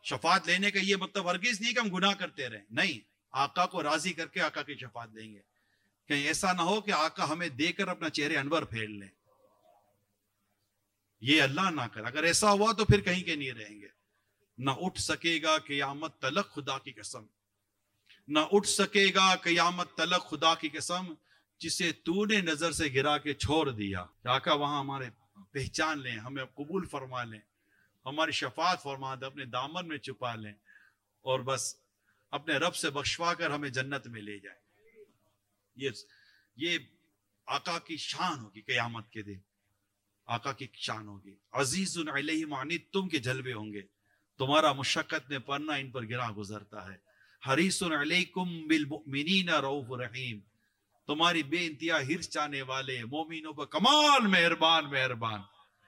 शफात लेने का ये मतलब हरगिज नहीं कि हम गुनाह करते रहे, नहीं, आका को राजी करके आका की शफात लेंगे। कहीं ऐसा ना हो कि आका हमें देकर अपना चेहरे अनवर फेर ले, ये अल्लाह ना कर। अगर ऐसा हुआ तो फिर कहीं के नहीं रहेंगे। ना उठ सकेगा क़यामत तलक खुदा की कसम, ना उठ सकेगा क़यामत तलक खुदा की कसम, जिसे तूने नजर से गिरा के छोड़ दिया। आका वहां हमारे पहचान लें, हमें कबूल फरमा लें, हमारी शफात फरमा दे, अपने दामन में छुपा लें और बस अपने रब से बख्शवा कर हमें जन्नत में ले जाए। ये आका की शान होगी। क़यामत के दिन आका की शान होगी। अजीजुन अलैहि मा अनित्तुम के जलवे होंगे, तुम्हारा मुशक्कत में पड़ना इन पर गिरा गुजरता है। हरीसुन अलैकुम बिल मुमिनीना रऊफुर रहीम, तुम्हारी बेइंतहा हिर्स चाहने वाले मोमिनों पर कमाल मेहरबान मेहरबान।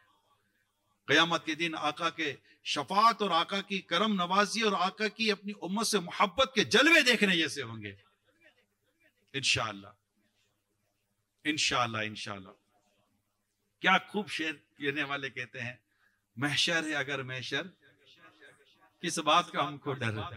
क़यामत के दिन आका के शफात और आका की करम नवाजी और आका की अपनी उम्मत से मोहब्बत के जलवे देखने जैसे होंगे इंशाअल्लाह इंशाअल्लाह इंशाअल्लाह। क्या खूब शेर कहने वाले कहते हैं, महशर है अगर महशर, किस बात का हमको डर है।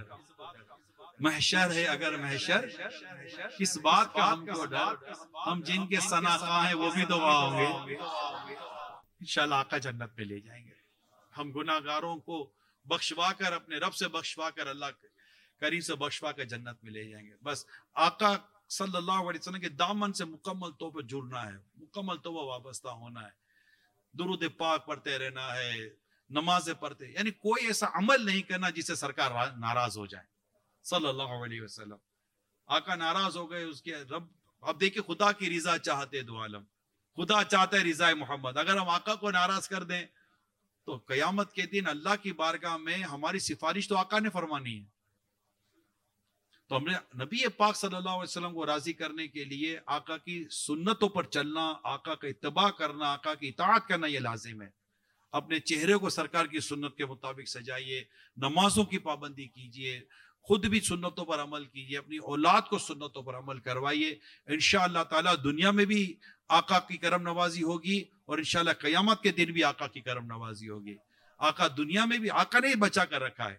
महशर है अगर महशर, किस बात का हमको डर, हम जिनके सनाखा हैं वो भी तो वहां होंगे। इंशाअल्लाह आका जन्नत में ले जाएंगे। हम गुनाहगारों को बख्शवा कर, अपने रब से बख्शवा कर, अल्लाह करीम से बख्शवा कर जन्नत में ले जाएंगे। बस आका सल्लल्लाहु अलैहि वसल्लम के दामन से मुकम्मल तौर पर जुड़ना है, मुकम्मल तौर पर वाबस्ता होना है, दुरूद पाक पढ़ते रहना है, नमाजें पढ़ते, यानी कोई ऐसा अमल नहीं करना जिससे सरकार नाराज हो जाए। सल्लल्लाहु अलैहि वसल्लम आका नाराज हो गए, उसके रब, अब देखिए खुदा की रिजा चाहते दो आलम, खुदा चाहता है रिजा मोहम्मद। अगर हम आका को नाराज कर दें तो कयामत के दिन अल्लाह की बारगाह में हमारी सिफारिश तो आका ने फरमानी है। तो हमने नबी पाक सल्लल्लाहु अलैहि वसल्लम को राजी करने के लिए आका की सुन्नतों पर चलना, आका का इत्तबा करना, आका की इताअत करना ये लाजिम है। अपने चेहरे को सरकार की सुन्नत के मुताबिक सजाइए, नमाजों की पाबंदी कीजिए, खुद भी सुन्नतों पर अमल कीजिए, अपनी औलाद को सुन्नतों पर अमल करवाइए। इंशाअल्लाह ताला दुनिया में भी आका की करम नवाजी होगी और इंशाअल्लाह क़यामत के दिन भी आका की करम नवाजी होगी। आका दुनिया में भी, आका ने बचा कर रखा है,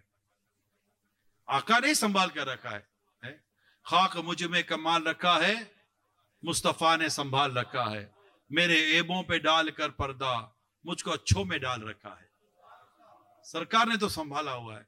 आका ने संभाल कर रखा है। खाक मुझ में कमाल रखा है, मुस्तफा ने संभाल रखा है, मेरे ऐबों पे डाल कर पर्दा मुझको अच्छों में डाल रखा है। सरकार ने तो संभाला हुआ है।